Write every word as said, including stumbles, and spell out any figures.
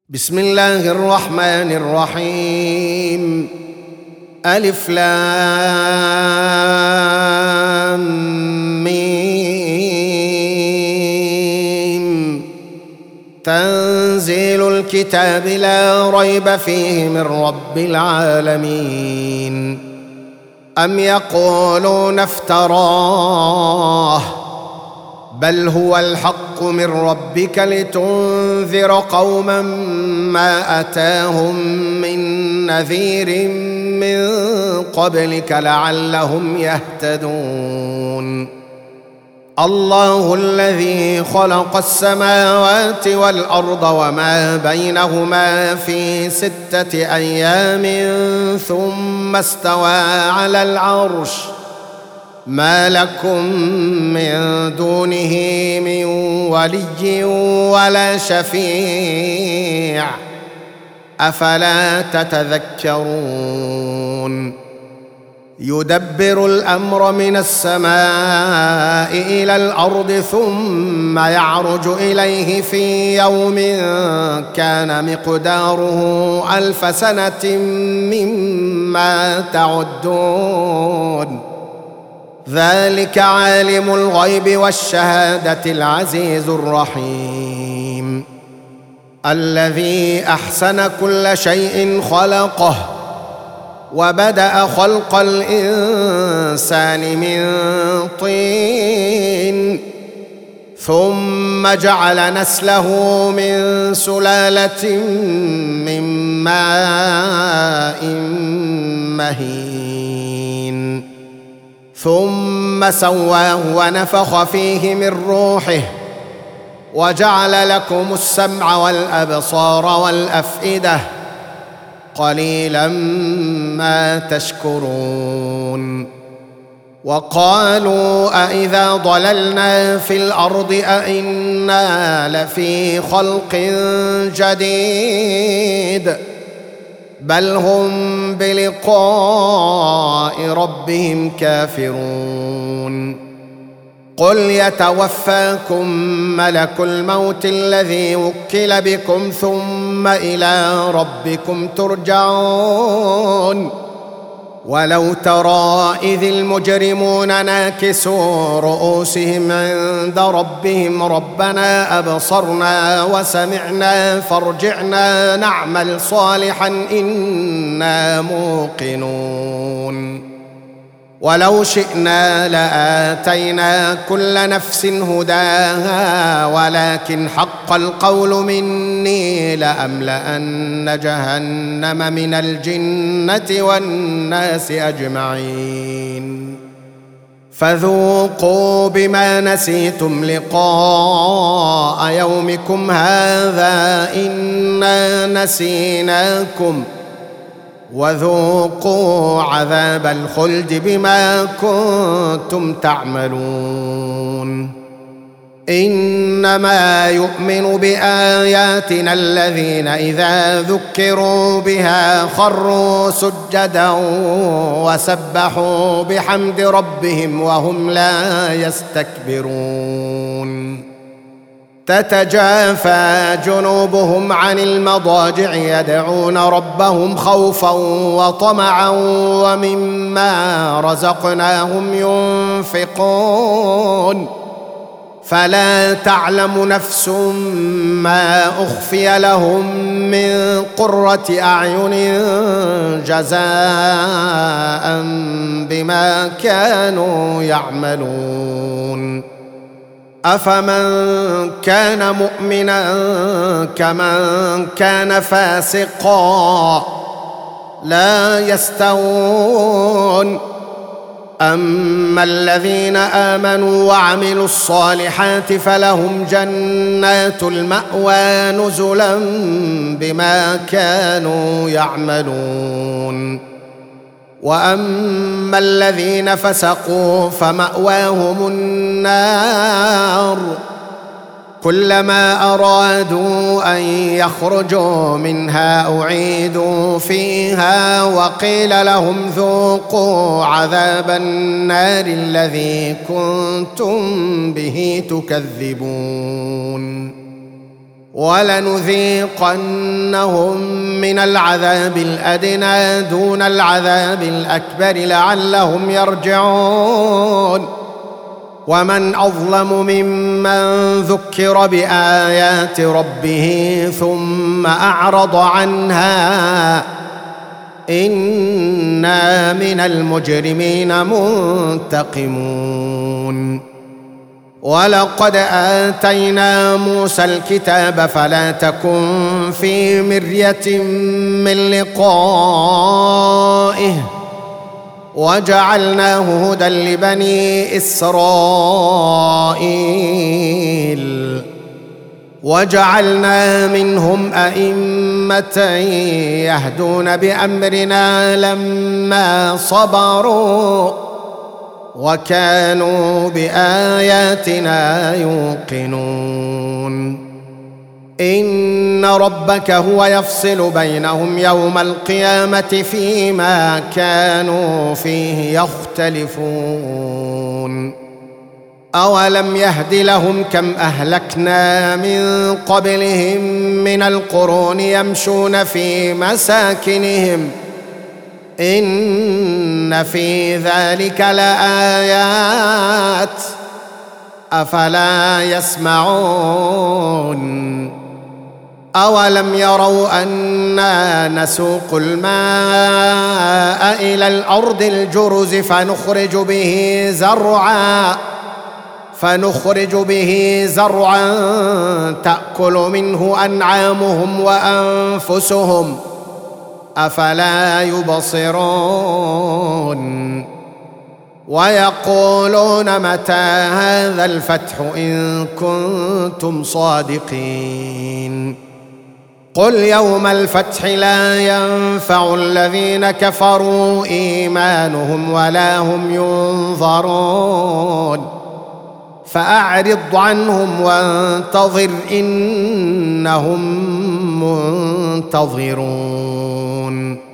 بسم الله الرحمن الرحيم. ألف لام ميم. تنزيل الكتاب لا ريب فيه من رب العالمين. أم يقولون افتراه بل هو الحق من ربك لتنذر قوما ما أتاهم من نذير من قبلك لعلهم يهتدون. الله الذي خلق السماوات والأرض وما بينهما في ستة أيام ثم استوى على العرش ما لكم من دونه من ولي ولا شفيع أفلا تتذكرون. يدبر الأمر من السماء إلى الأرض ثم يعرج إليه في يوم كان مقداره ألف سنة مما تعدون. ذلك عالم الغيب والشهادة العزيز الرحيم. الذي أحسن كل شيء خلقه وبدأ خلق الإنسان من طين ثم جعل نسله من سلالة من ماء مهين ثم سواه ونفخ فيه من روحه وجعل لكم السمع والأبصار والأفئدة قليلا ما تشكرون. وقالوا أإذا ضللنا في الأرض أإنا لفي خلق جديد بل هم بلقاء ربهم كافرون. قل يتوفاكم ملك الموت الذي وكل بكم ثم إلى ربكم ترجعون. ولو ترى إذ المجرمون ناكسوا رؤوسهم عند ربهم ربنا أبصرنا وسمعنا فارجعنا نعمل صالحا إنا موقنون. ولو شئنا لآتينا كل نفس هداها ولكن حق القول مني لأملأن جهنم من الجنة والناس أجمعين. فذوقوا بما نسيتم لقاء يومكم هذا إنا نسيناكم وذوقوا عذاب الخلد بما كنتم تعملون. إنما يؤمن بآياتنا الذين إذا ذكروا بها خروا سجدا وسبحوا بحمد ربهم وهم لا يستكبرون. تتجافى جنوبهم عن المضاجع يدعون ربهم خوفا وطمعا ومما رزقناهم ينفقون. فلا تعلم نفس ما أخفي لهم من قرة أعين جزاء بما كانوا يعملون. أفمن كان مؤمنا كمن كان فاسقا لا يستوون. أما الذين آمنوا وعملوا الصالحات فلهم جنات المأوى نزلا بما كانوا يعملون. وأما الذين فسقوا فمأواهم النار كلما أرادوا أن يخرجوا منها أعيدوا فيها وقيل لهم ذوقوا عذاب النار الذي كنتم به تكذبون. ولنذيقنهم من العذاب الأدنى دون العذاب الأكبر لعلهم يرجعون. ومن أظلم ممن ذكر بآيات ربه ثم أعرض عنها إنا من المجرمين منتقمون. ولقد آتينا موسى الكتاب فلا تكن في مرية من لقائه وجعلناه هدى لبني إسرائيل وجعلنا منهم أئمة يهدون بأمرنا لما صبروا وكانوا بآياتنا يوقنون. إن ربك هو يفصل بينهم يوم القيامة فيما كانوا فيه يختلفون. أولم يهد لهم كم أهلكنا من قبلهم من القرون يمشون في مساكنهم إن في ذلك لآيات أفلا يسمعون. أولم يروا أنا نسوق الماء إلى الأرض الجرز فنخرج به زرعا فنخرج به زرعا تأكل منه أنعامهم وأنفسهم أفلا يبصرون. ويقولون متى هذا الفتح إن كنتم صادقين. قل يوم الفتح لا ينفع الذين كفروا إيمانهم ولا هم ينظرون فأعرض عنهم وانتظر إنهم منتظرون.